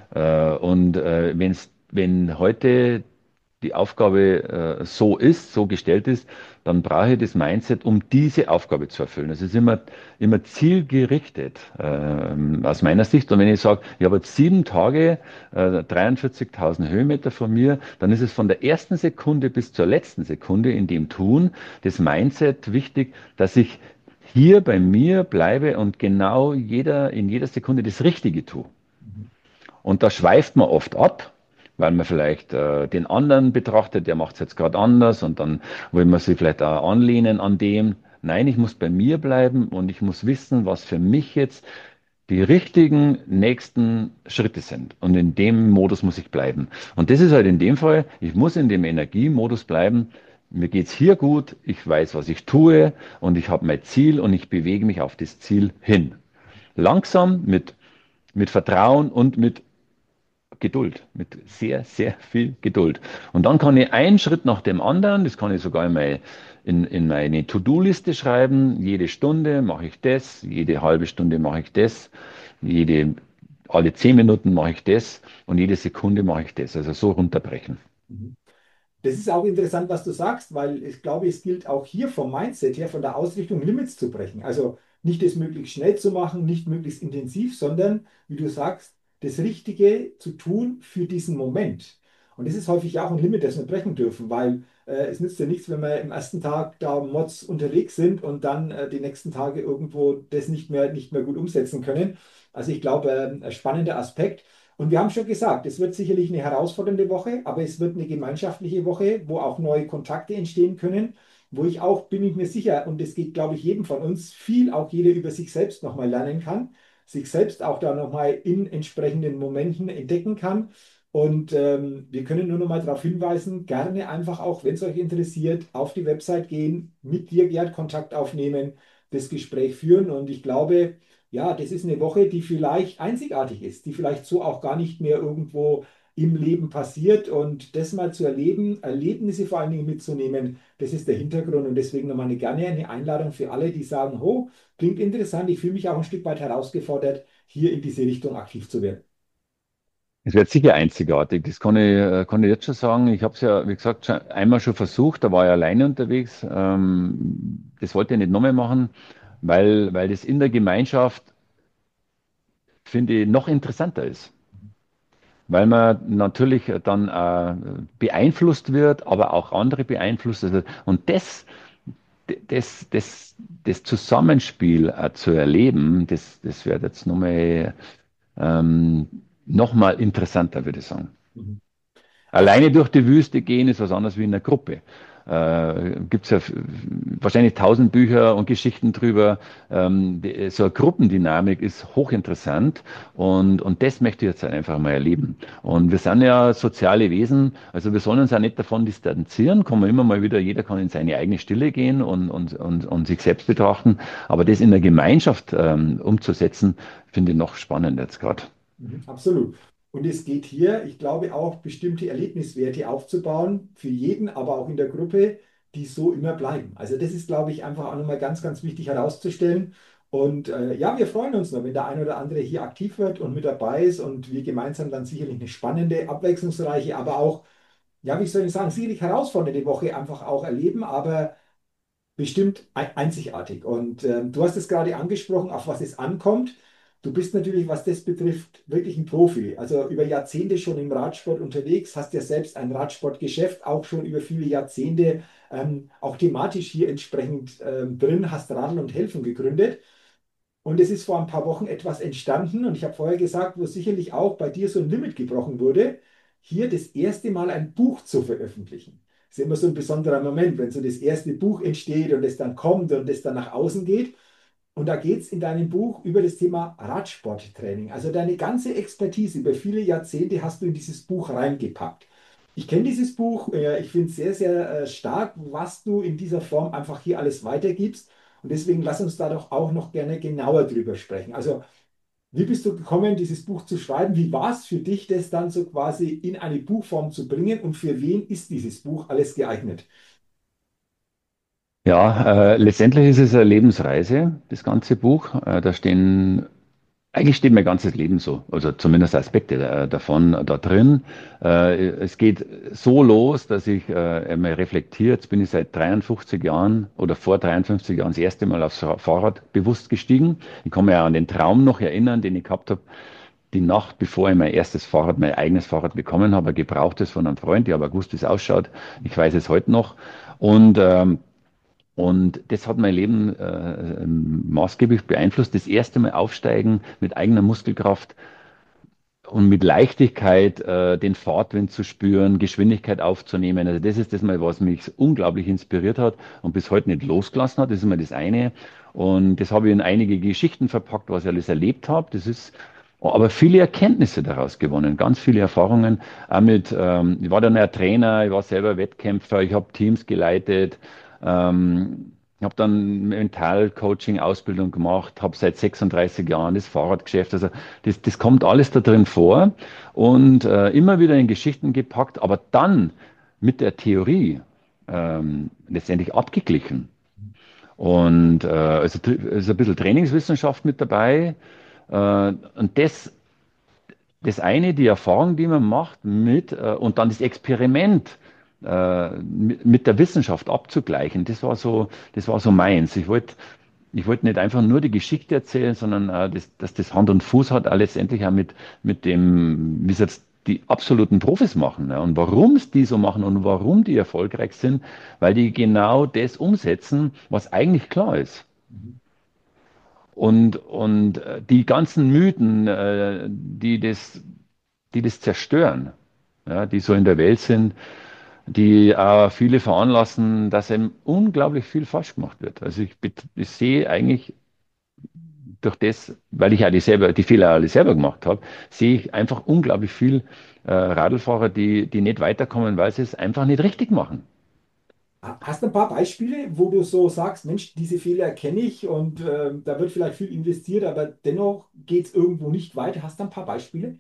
Wenn heute die Aufgabe so ist, so gestellt ist, dann brauche ich das Mindset, um diese Aufgabe zu erfüllen. Es ist immer zielgerichtet aus meiner Sicht. Und wenn ich sage, ich habe jetzt 7 Tage, 43.000 Höhenmeter von mir, dann ist es von der ersten Sekunde bis zur letzten Sekunde in dem Tun, das Mindset wichtig, dass ich hier bei mir bleibe und genau in jeder Sekunde das Richtige tue. Mhm. Und da schweift man oft ab, weil man vielleicht den anderen betrachtet, der macht es jetzt gerade anders und dann will man sich vielleicht auch anlehnen an dem. Nein, ich muss bei mir bleiben und ich muss wissen, was für mich jetzt die richtigen nächsten Schritte sind. Und in dem Modus muss ich bleiben. Und das ist halt in dem Fall, ich muss in dem Energiemodus bleiben. Mir geht's hier gut, ich weiß, was ich tue und ich habe mein Ziel und ich bewege mich auf das Ziel hin. Langsam, mit Vertrauen und mit Geduld, mit sehr, sehr viel Geduld. Und dann kann ich einen Schritt nach dem anderen, das kann ich sogar in meine To-Do-Liste schreiben. Jede Stunde mache ich das, jede halbe Stunde mache ich das, alle 10 Minuten mache ich das und jede Sekunde mache ich das. Also so runterbrechen. Mhm. Das ist auch interessant, was du sagst, weil ich glaube, es gilt auch hier vom Mindset her, von der Ausrichtung Limits zu brechen. Also nicht das möglichst schnell zu machen, nicht möglichst intensiv, sondern, wie du sagst, das Richtige zu tun für diesen Moment. Und das ist häufig auch ein Limit, das wir brechen dürfen, weil es nützt ja nichts, wenn wir im ersten Tag da Mods unterwegs sind und dann die nächsten Tage irgendwo das nicht mehr gut umsetzen können. Also ich glaube, ein spannender Aspekt. Und wir haben schon gesagt, es wird sicherlich eine herausfordernde Woche, aber es wird eine gemeinschaftliche Woche, wo auch neue Kontakte entstehen können, wo ich auch, bin ich mir sicher, und das geht, glaube ich, jedem von uns, viel auch jeder über sich selbst nochmal lernen kann, sich selbst auch da nochmal in entsprechenden Momenten entdecken kann. Und wir können nur nochmal darauf hinweisen, gerne einfach auch, wenn es euch interessiert, auf die Website gehen, mit dir, Gerd, Kontakt aufnehmen, das Gespräch führen. Und ich glaube, ja, das ist eine Woche, die vielleicht einzigartig ist, die vielleicht so auch gar nicht mehr irgendwo im Leben passiert. Und das mal zu erleben, Erlebnisse vor allen Dingen mitzunehmen, das ist der Hintergrund. Und deswegen nochmal gerne eine Einladung für alle, die sagen, oh, klingt interessant, ich fühle mich auch ein Stück weit herausgefordert, hier in diese Richtung aktiv zu werden. Es wird sicher einzigartig, das kann ich jetzt schon sagen. Ich habe es ja, wie gesagt, einmal schon versucht, da war ich alleine unterwegs. Das wollte ich nicht nochmal machen, weil das in der Gemeinschaft, finde ich, noch interessanter ist. Weil man natürlich dann beeinflusst wird, aber auch andere beeinflusst. Also, und das Zusammenspiel zu erleben, das wird jetzt ähm, noch mal interessanter, würde ich sagen. Mhm. Alleine durch die Wüste gehen ist was anderes wie in einer Gruppe. Gibt es ja wahrscheinlich 1000 Bücher und Geschichten drüber. So eine Gruppendynamik ist hochinteressant und das möchte ich jetzt einfach mal erleben. Und wir sind ja soziale Wesen, also wir sollen uns ja nicht davon distanzieren, kann man immer mal wieder, jeder kann in seine eigene Stille gehen und sich selbst betrachten, aber das in der Gemeinschaft umzusetzen, finde ich noch spannend jetzt gerade. Mhm, absolut. Und es geht hier, ich glaube, auch bestimmte Erlebniswerte aufzubauen, für jeden, aber auch in der Gruppe, die so immer bleiben. Also das ist, glaube ich, einfach auch nochmal ganz, ganz wichtig herauszustellen. Und ja, wir freuen uns noch, wenn der ein oder andere hier aktiv wird und mit dabei ist und wir gemeinsam dann sicherlich eine spannende, abwechslungsreiche, aber auch, ja, wie soll ich sagen, sicherlich herausfordernde Woche einfach auch erleben, aber bestimmt einzigartig. Und du hast es gerade angesprochen, auf was es ankommt. Du bist natürlich, was das betrifft, wirklich ein Profi. Also über Jahrzehnte schon im Radsport unterwegs, hast ja selbst ein Radsportgeschäft, auch schon über viele Jahrzehnte, auch thematisch hier entsprechend drin, hast Radl und Helfen gegründet. Und es ist vor ein paar Wochen etwas entstanden und ich habe vorher gesagt, wo sicherlich auch bei dir so ein Limit gebrochen wurde, hier das erste Mal ein Buch zu veröffentlichen. Das ist immer so ein besonderer Moment, wenn so das erste Buch entsteht und es dann kommt und es dann nach außen geht. Und da geht es in deinem Buch über das Thema Radsporttraining. Also deine ganze Expertise über viele Jahrzehnte hast du in dieses Buch reingepackt. Ich kenne dieses Buch, ich finde es sehr, sehr stark, was du in dieser Form einfach hier alles weitergibst. Und deswegen lass uns da doch auch noch gerne genauer drüber sprechen. Also, wie bist du gekommen, dieses Buch zu schreiben? Wie war es für dich, das dann so quasi in eine Buchform zu bringen? Und für wen ist dieses Buch alles geeignet? Ja, letztendlich ist es eine Lebensreise, das ganze Buch. Eigentlich steht mein ganzes Leben so, also zumindest Aspekte davon da drin. Es geht so los, dass ich einmal reflektiere. Jetzt bin ich seit 53 Jahren oder vor 53 Jahren das erste Mal aufs Fahrrad bewusst gestiegen. Ich kann mich auch an den Traum noch erinnern, den ich gehabt habe, die Nacht, bevor ich mein erstes Fahrrad, mein eigenes Fahrrad bekommen habe, ein gebrauchtes von einem Freund. Ich habe gewusst, wie es ausschaut. Ich weiß es heute noch. Und und das hat mein Leben maßgeblich beeinflusst. Das erste Mal aufsteigen mit eigener Muskelkraft und mit Leichtigkeit den Fahrtwind zu spüren, Geschwindigkeit aufzunehmen. Also das ist das mal, was mich unglaublich inspiriert hat und bis heute nicht losgelassen hat. Das ist immer das eine. Und das habe ich in einige Geschichten verpackt, was ich alles erlebt habe. Das ist aber viele Erkenntnisse daraus gewonnen, ganz viele Erfahrungen. Auch ich war dann ein Trainer, ich war selber Wettkämpfer, ich habe Teams geleitet, ich habe dann Mental-Coaching-Ausbildung gemacht, habe seit 36 Jahren das Fahrradgeschäft. Also das kommt alles da drin vor und immer wieder in Geschichten gepackt, aber dann mit der Theorie letztendlich abgeglichen. Und also ist ein bisschen Trainingswissenschaft mit dabei. Und das eine, die Erfahrung, die man macht und dann das Experiment mit der Wissenschaft abzugleichen, das war so meins. Ich wollte nicht einfach nur die Geschichte erzählen, sondern dass das Hand und Fuß hat, auch letztendlich auch mit dem, wie es jetzt die absoluten Profis machen, ja, und warum es die so machen und warum die erfolgreich sind, weil die genau das umsetzen, was eigentlich klar ist. Mhm. Und die ganzen Mythen, die das zerstören, ja, die so in der Welt sind, die viele veranlassen, dass eben unglaublich viel falsch gemacht wird. Also ich sehe eigentlich durch das, weil ich ja die Fehler alle selber gemacht habe, sehe ich einfach unglaublich viel Radlfahrer, die nicht weiterkommen, weil sie es einfach nicht richtig machen. Hast du ein paar Beispiele, wo du so sagst, Mensch, diese Fehler kenne ich und da wird vielleicht viel investiert, aber dennoch geht es irgendwo nicht weiter. Hast du ein paar Beispiele?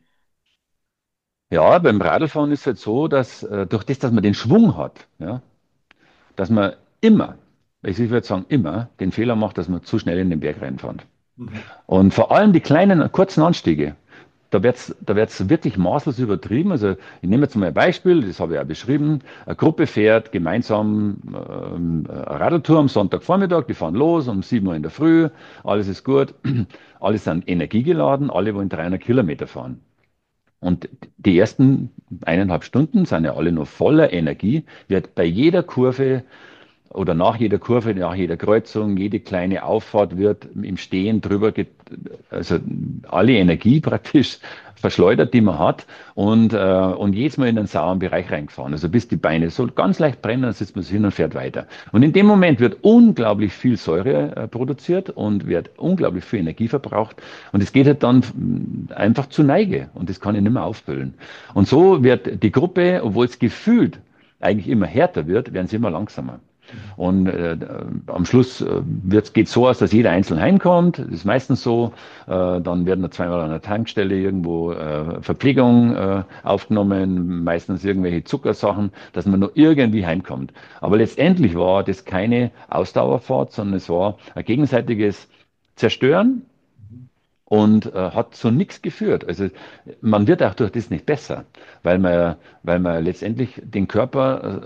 Ja, beim Radlfahren ist es halt so, dass durch das, dass man den Schwung hat, ja, dass man immer, also ich würde sagen immer, den Fehler macht, dass man zu schnell in den Berg reinfährt. Mhm. Und vor allem die kleinen, kurzen Anstiege, da wird's wirklich maßlos übertrieben. Also ich nehme jetzt mal ein Beispiel, das habe ich auch beschrieben. Eine Gruppe fährt gemeinsam eine Radltour am Sonntagvormittag, die fahren los um 7 Uhr in der Früh, alles ist gut, alle sind energiegeladen, alle wollen 300 Kilometer fahren. Und die ersten 1,5 Stunden sind ja alle noch voller Energie, wird bei jeder Kurve oder nach jeder Kurve, nach jeder Kreuzung, jede kleine Auffahrt wird im Stehen also alle Energie praktisch verschleudert, die man hat und jedes Mal in den sauren Bereich reingefahren. Also bis die Beine so ganz leicht brennen, dann setzt man sich hin und fährt weiter. Und in dem Moment wird unglaublich viel Säure produziert und wird unglaublich viel Energie verbraucht und es geht halt dann einfach zu Neige und das kann ich nicht mehr auffüllen. Und so wird die Gruppe, obwohl es gefühlt eigentlich immer härter wird, werden sie immer langsamer. Mhm. Und am Schluss geht es so aus, dass jeder einzeln heimkommt. Das ist meistens so. Dann werden da zweimal an der Tankstelle irgendwo Verpflegung aufgenommen, meistens irgendwelche Zuckersachen, dass man nur irgendwie heimkommt. Aber letztendlich war das keine Ausdauerfahrt, sondern es war ein gegenseitiges Zerstören Mhm. und hat zu nichts geführt. Also man wird auch durch das nicht besser, weil man letztendlich den Körper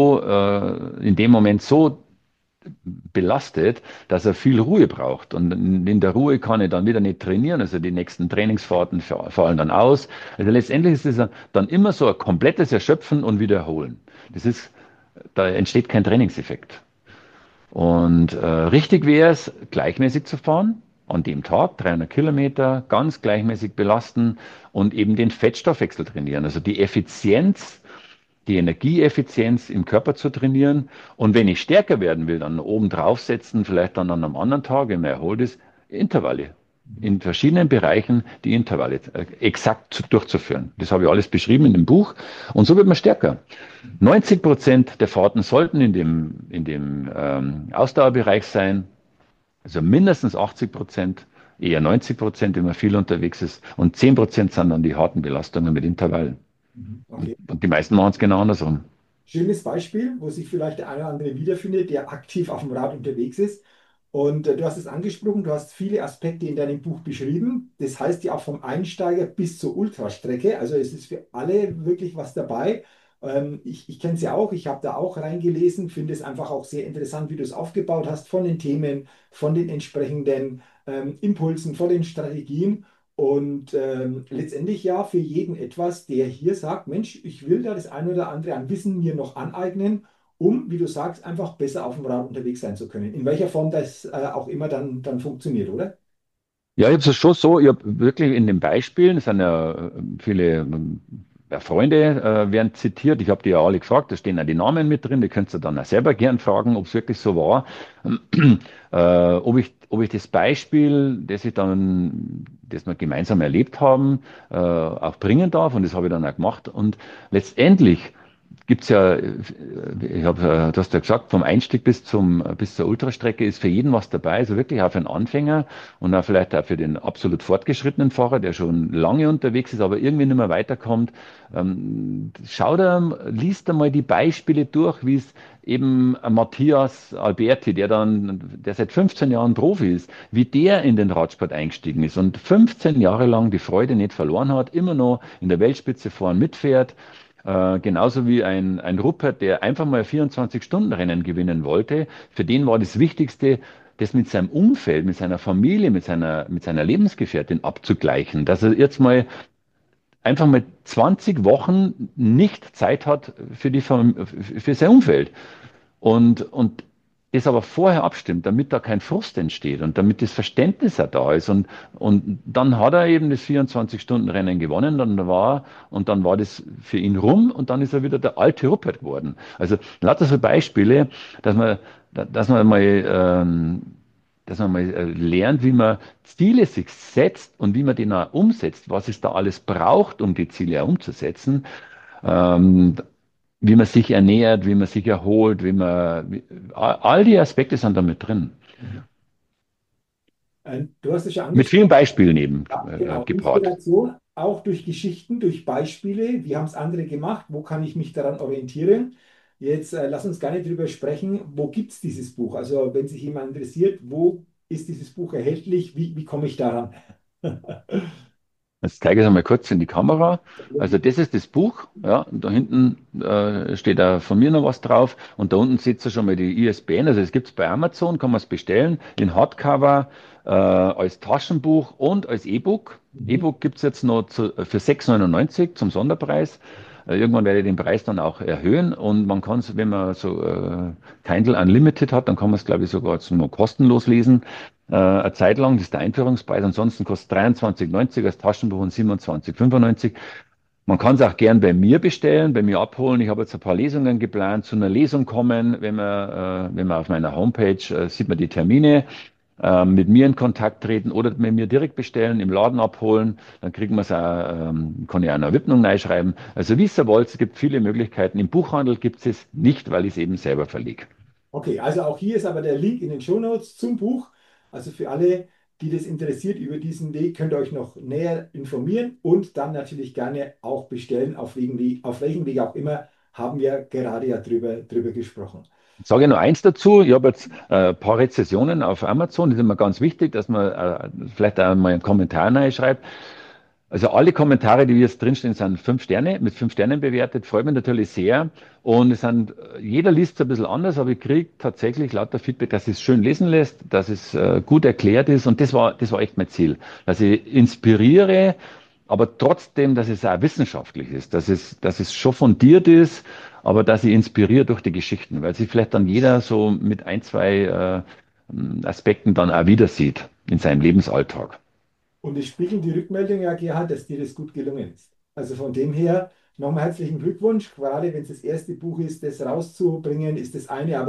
in dem Moment so belastet, dass er viel Ruhe braucht. Und in der Ruhe kann ich dann wieder nicht trainieren. Also die nächsten Trainingsfahrten fallen dann aus. Also letztendlich ist es dann immer so ein komplettes Erschöpfen und Wiederholen. Da entsteht kein Trainingseffekt. Und richtig wäre es, gleichmäßig zu fahren, an dem Tag 300 Kilometer, ganz gleichmäßig belasten und eben den Fettstoffwechsel trainieren. Also die Effizienz, die Energieeffizienz im Körper zu trainieren. Und wenn ich stärker werden will, dann oben draufsetzen, vielleicht dann an einem anderen Tag, wenn man erholt ist, Intervalle. Mhm. In verschiedenen Bereichen die Intervalle exakt durchzuführen. Das habe ich alles beschrieben in dem Buch. Und so wird man stärker. 90% der Fahrten sollten in dem Ausdauerbereich sein, also mindestens 80%, eher 90%, wenn man viel unterwegs ist. Und 10% sind dann die harten Belastungen mit Intervallen. Mhm. Und, Okay. und die meisten machen es genau andersrum. Schönes Beispiel, wo sich vielleicht der eine oder andere wiederfindet, der aktiv auf dem Rad unterwegs ist. Und du hast es angesprochen, du hast viele Aspekte in deinem Buch beschrieben. Das heißt ja auch vom Einsteiger bis zur Ultrastrecke. Also es ist für alle wirklich was dabei. Ich kenne es ja auch, ich habe da auch reingelesen, finde es einfach auch sehr interessant, wie du es aufgebaut hast, von den Themen, von den entsprechenden Impulsen, von den Strategien. Und letztendlich ja für jeden etwas, der hier sagt, Mensch, ich will da das eine oder andere an Wissen mir noch aneignen, um, wie du sagst, einfach besser auf dem Rad unterwegs sein zu können. In welcher Form das auch immer dann funktioniert, oder? Ja, ich habe es schon so, ich habe wirklich in den Beispielen, es sind ja viele ja, Freunde werden zitiert, ich habe die ja alle gefragt, da stehen ja die Namen mit drin, die könnt ihr dann auch selber gern fragen, ob es wirklich so war, ob ich das Beispiel, das wir gemeinsam erlebt haben, auch bringen darf und das habe ich dann auch gemacht und letztendlich gibt's ja, du hast ja gesagt, vom Einstieg bis zur Ultrastrecke ist für jeden was dabei, also wirklich auch für einen Anfänger und auch vielleicht auch für den absolut fortgeschrittenen Fahrer, der schon lange unterwegs ist, aber irgendwie nicht mehr weiterkommt. Liest einmal die Beispiele durch, wie es eben Matthias Alberti, der seit 15 Jahren Profi ist, wie der in den Radsport eingestiegen ist und 15 Jahre lang die Freude nicht verloren hat, immer noch in der Weltspitze vorn mitfährt. Genauso wie ein Ruppert, der einfach mal 24-Stunden-Rennen gewinnen wollte. Für den war das Wichtigste, das mit seinem Umfeld, mit seiner Familie, mit seiner Lebensgefährtin abzugleichen. Dass er jetzt mal einfach mal 20 Wochen nicht Zeit hat für sein Umfeld. Und das aber vorher abstimmt, damit da kein Frust entsteht und damit das Verständnis auch da ist. Und dann hat er eben das 24-Stunden-Rennen gewonnen, dann war das für ihn rum und dann ist er wieder der alte Ruppert geworden. Also lauter so Beispiele, dass man, dass man mal, lernt, wie man Ziele sich setzt und wie man die auch umsetzt, was es da alles braucht, um die Ziele auch umzusetzen. Ähm, Wie man sich ernährt, wie man sich erholt, all die Aspekte sind da mit drin. Mhm. Du hast es schon Mit angesprochen. vielen Beispielen eben Ja, genau. gepaart. Inspiration auch durch Geschichten, durch Beispiele. Wie haben es andere gemacht? Wo kann ich mich daran orientieren? Jetzt lass uns gar nicht drüber sprechen. Wo gibt es dieses Buch? Also, wenn sich jemand interessiert, wo ist dieses Buch erhältlich? Wie komme ich daran? Jetzt zeige ich es einmal kurz in die Kamera. Also das ist das Buch. Ja, und da hinten steht auch von mir noch was drauf. Und da unten seht ihr schon mal die ISBN. Also es gibt es bei Amazon, kann man es bestellen. In Hardcover, als Taschenbuch und als E-Book. Mhm. E-Book gibt es jetzt noch für 6,99 zum Sonderpreis. Irgendwann werde ich den Preis dann auch erhöhen. Und man kann es, wenn man so Kindle Unlimited hat, dann kann man es, glaube ich, sogar jetzt nur kostenlos lesen. Eine Zeit lang, das ist der Einführungspreis, ansonsten kostet 23,90 als Taschenbuch und 27,95. Man kann es auch gern bei mir bestellen, bei mir abholen. Ich habe jetzt ein paar Lesungen geplant, zu einer Lesung kommen. Wenn man auf meiner Homepage sieht man die Termine, mit mir in Kontakt treten oder mit mir direkt bestellen, im Laden abholen. Dann kriegen wir es auch, kann ich auch eine Widmung reinschreiben. Also wie ihr wollt, es gibt viele Möglichkeiten. Im Buchhandel gibt es nicht, weil ich es eben selber verlege. Okay, also auch hier ist aber der Link in den Shownotes zum Buch. Also für alle, die das interessiert, über diesen Weg könnt ihr euch noch näher informieren und dann natürlich gerne auch bestellen, auf welchem Weg auch immer, haben wir gerade ja drüber gesprochen. Sage ich noch eins dazu. Ich habe jetzt ein paar Rezessionen auf Amazon. Das ist immer ganz wichtig, dass man vielleicht auch mal einen Kommentar reinschreibt. Also alle Kommentare, die jetzt drinstehen, sind 5 Sterne, mit 5 Sternen bewertet. Freut mich natürlich sehr. Und jeder liest es ein bisschen anders, aber ich kriege tatsächlich lauter Feedback, dass es schön lesen lässt, dass es gut erklärt ist. Und das war echt mein Ziel. Dass ich inspiriere, aber trotzdem, dass es auch wissenschaftlich ist, dass es schon fundiert ist, aber dass ich inspiriere durch die Geschichten, weil sich vielleicht dann jeder so mit ein, zwei Aspekten dann auch wieder sieht in seinem Lebensalltag. Und es spiegelt die Rückmeldung ja, Gerhard, dass dir das gut gelungen ist. Also von dem her nochmal herzlichen Glückwunsch. Gerade wenn es das erste Buch ist, das rauszubringen, ist das eine. Aber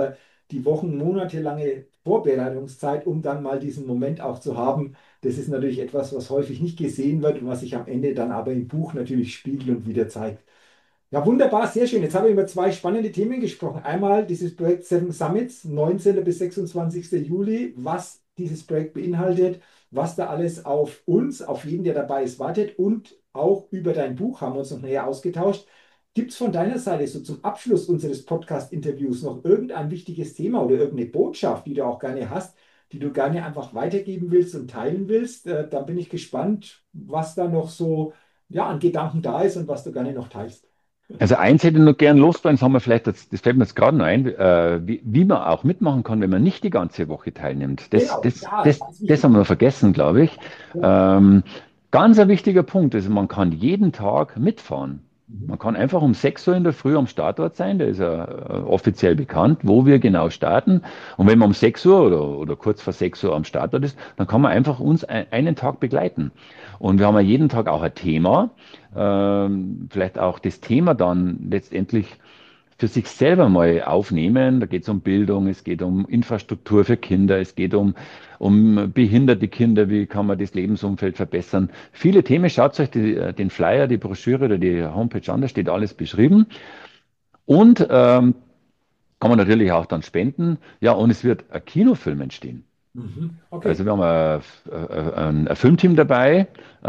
die Wochen, monatelange Vorbereitungszeit, um dann mal diesen Moment auch zu haben. Das ist natürlich etwas, was häufig nicht gesehen wird und was sich am Ende dann aber im Buch natürlich spiegelt und wieder zeigt. Ja, wunderbar, sehr schön. Jetzt haben wir über zwei spannende Themen gesprochen. Einmal dieses Projekt Seven Summits, 19. bis 26. Juli, was dieses Projekt beinhaltet, was da alles auf uns, auf jeden, der dabei ist, wartet und auch über dein Buch haben wir uns noch näher ausgetauscht. Gibt es von deiner Seite so zum Abschluss unseres Podcast-Interviews noch irgendein wichtiges Thema oder irgendeine Botschaft, die du auch gerne hast, die du gerne einfach weitergeben willst und teilen willst? Dann bin ich gespannt, was da noch so ja, an Gedanken da ist und was du gerne noch teilst. Also eins hätte ich noch gern loswerden, das haben wir vielleicht, das fällt mir jetzt gerade noch ein, wie man auch mitmachen kann, wenn man nicht die ganze Woche teilnimmt. Genau, ja, ganz Das wichtig. haben wir noch vergessen, glaube ich. Ja. Ähm, Ganz ein wichtiger Punkt ist, man kann jeden Tag mitfahren. Mhm. Man kann einfach um 6 Uhr in der Früh am Startort sein, der ist ja offiziell bekannt, wo wir genau starten. Und wenn man um 6 Uhr oder kurz vor 6 Uhr am Startort ist, dann kann man einfach uns einen Tag begleiten. Und wir haben ja jeden Tag auch ein Thema, vielleicht auch das Thema dann letztendlich für sich selber mal aufnehmen. Da geht es um Bildung, es geht um Infrastruktur für Kinder, es geht um behinderte Kinder, wie kann man das Lebensumfeld verbessern. Viele Themen, schaut euch den Flyer, die Broschüre oder die Homepage an, da steht alles beschrieben. Und kann man natürlich auch dann spenden. Ja, und es wird ein Kinofilm entstehen. Mhm. Okay. Also wir haben ein Filmteam dabei,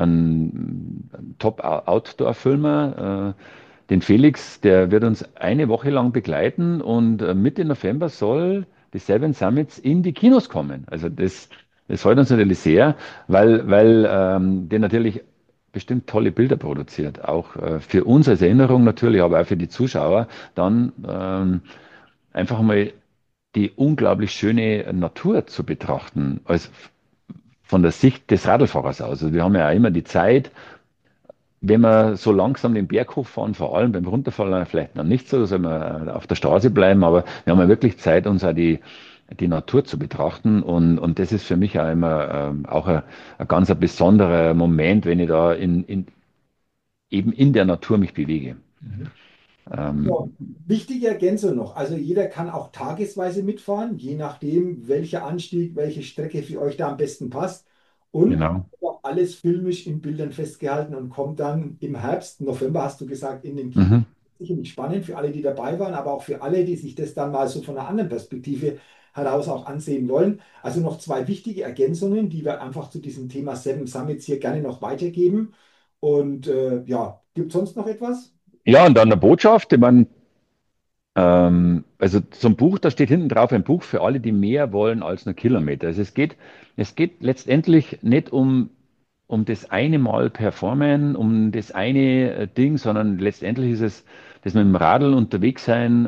einen Top-Outdoor-Filmer, den Felix, der wird uns eine Woche lang begleiten und Mitte November soll die Seven Summits in die Kinos kommen. Also das freut uns natürlich sehr, weil der natürlich bestimmt tolle Bilder produziert, auch für uns als Erinnerung natürlich, aber auch für die Zuschauer, dann einfach mal die unglaublich schöne Natur zu betrachten, als von der Sicht des Radlfahrers aus. Also wir haben ja auch immer die Zeit, wenn wir so langsam den Berg hochfahren, vor allem beim Runterfallen vielleicht noch nicht so, da soll man auf der Straße bleiben, aber wir haben ja wirklich Zeit, uns auch die Natur zu betrachten und das ist für mich auch immer auch ein ganz ein besonderer Moment, wenn ich da eben in der Natur mich bewege. Mhm. So, Ähm, wichtige Ergänzung noch. Also jeder kann auch tagesweise mitfahren, je nachdem, welcher Anstieg, welche Strecke für euch da am besten passt. Und genau. auch alles filmisch in Bildern festgehalten und kommt dann im Herbst, November hast du gesagt, in den Kino. Mhm. Sicherlich spannend für alle, die dabei waren, aber auch für alle, die sich das dann mal so von einer anderen Perspektive heraus auch ansehen wollen. Also noch zwei wichtige Ergänzungen, die wir einfach zu diesem Thema Seven Summits hier gerne noch weitergeben. Und ja, gibt es sonst noch etwas? Ja, und dann eine Botschaft, ich meine, also zum Buch, da steht hinten drauf ein Buch für alle, die mehr wollen als nur Kilometer. Also es geht letztendlich nicht um das eine Mal performen, um das eine Ding, sondern letztendlich ist es das mit dem Radl unterwegs sein,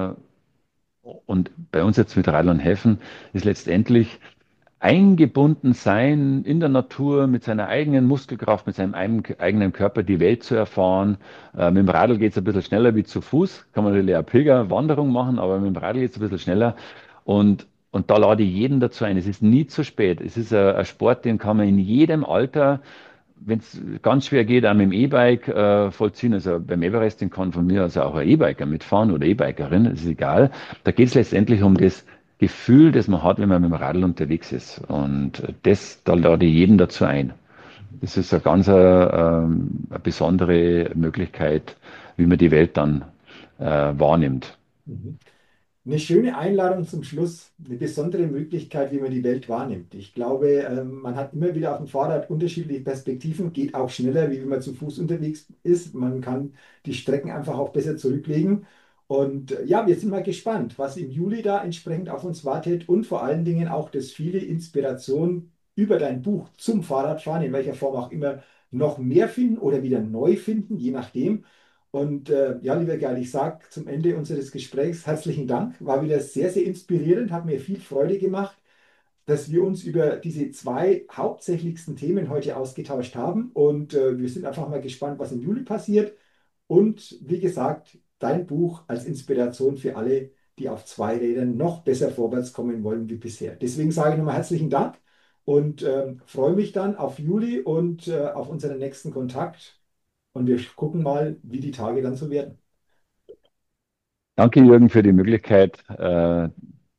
und bei uns jetzt mit Radl und Häfen ist letztendlich eingebunden sein in der Natur, mit seiner eigenen Muskelkraft, mit seinem eigenen Körper die Welt zu erfahren. Mit dem Radl geht es ein bisschen schneller wie zu Fuß. Kann man natürlich eine Pilgerwanderung machen, aber mit dem Radl geht es ein bisschen schneller. Und da lade ich jeden dazu ein. Es ist nie zu spät. Es ist ein Sport, den kann man in jedem Alter, wenn es ganz schwer geht, auch mit dem E-Bike vollziehen. Also beim Everesting kann von mir also auch ein E-Biker mitfahren oder E-Bikerin, das ist egal. Da geht es letztendlich um das Gefühl, das man hat, wenn man mit dem Radl unterwegs ist. Und das, da lade ich jeden dazu ein. Das ist eine ganz eine besondere Möglichkeit, wie man die Welt dann wahrnimmt. Mhm. Eine schöne Einladung zum Schluss, eine besondere Möglichkeit, wie man die Welt wahrnimmt. Ich glaube, man hat immer wieder auf dem Fahrrad unterschiedliche Perspektiven, geht auch schneller, wie wenn man zu Fuß unterwegs ist. Man kann die Strecken einfach auch besser zurücklegen. Und ja, wir sind mal gespannt, was im Juli da entsprechend auf uns wartet und vor allen Dingen auch, dass viele Inspirationen über dein Buch zum Fahrradfahren, in welcher Form auch immer, noch mehr finden oder wieder neu finden, je nachdem. Und ja, lieber Gerl, ich sage zum Ende unseres Gesprächs herzlichen Dank. War wieder sehr, sehr inspirierend, hat mir viel Freude gemacht, dass wir uns über diese zwei hauptsächlichsten Themen heute ausgetauscht haben. Und wir sind einfach mal gespannt, was im Juli passiert. Und wie gesagt, dein Buch als Inspiration für alle, die auf zwei Rädern noch besser vorwärts kommen wollen wie bisher. Deswegen sage ich nochmal herzlichen Dank und freue mich dann auf Juli und auf unseren nächsten Kontakt. Und wir gucken mal, wie die Tage dann so werden. Danke, Jürgen, für die Möglichkeit,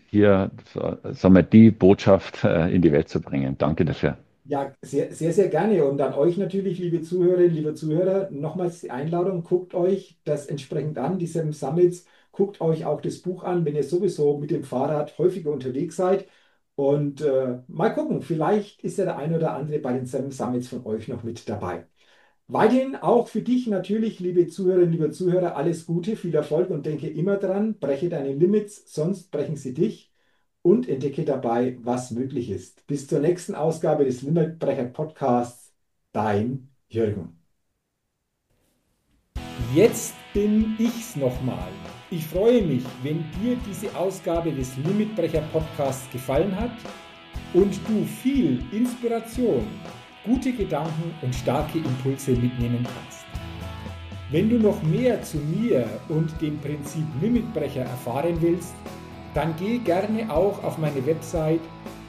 hier, sagen wir, die Botschaft in die Welt zu bringen. Danke dafür. Ja, sehr, sehr, sehr gerne. Und an euch natürlich, liebe Zuhörerinnen, liebe Zuhörer, nochmals die Einladung, guckt euch das entsprechend an, die Seven Summits, guckt euch auch das Buch an, wenn ihr sowieso mit dem Fahrrad häufiger unterwegs seid. Und mal gucken, vielleicht ist ja der eine oder andere bei den Seven Summits von euch noch mit dabei. Weiterhin auch für dich natürlich, liebe Zuhörerinnen, liebe Zuhörer, alles Gute, viel Erfolg und denke immer dran, breche deine Limits, sonst brechen sie dich und entdecke dabei, was möglich ist. Bis zur nächsten Ausgabe des Limitbrecher Podcasts, dein Jürgen. Jetzt bin ich's nochmal. Ich freue mich, wenn dir diese Ausgabe des Limitbrecher Podcasts gefallen hat und du viel Inspiration, gute Gedanken und starke Impulse mitnehmen kannst. Wenn du noch mehr zu mir und dem Prinzip Limitbrecher erfahren willst, dann geh gerne auch auf meine Website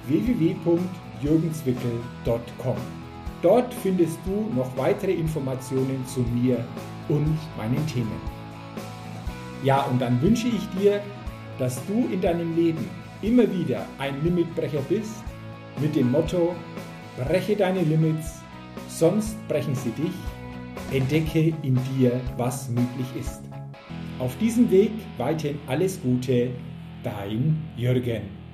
www.jürgenzwickel.com. Dort findest du noch weitere Informationen zu mir und meinen Themen. Ja, und dann wünsche ich dir, dass du in deinem Leben immer wieder ein Limitbrecher bist, mit dem Motto: breche deine Limits, sonst brechen sie dich. Entdecke in dir, was möglich ist. Auf diesem Weg weiterhin alles Gute, dein Jürgen.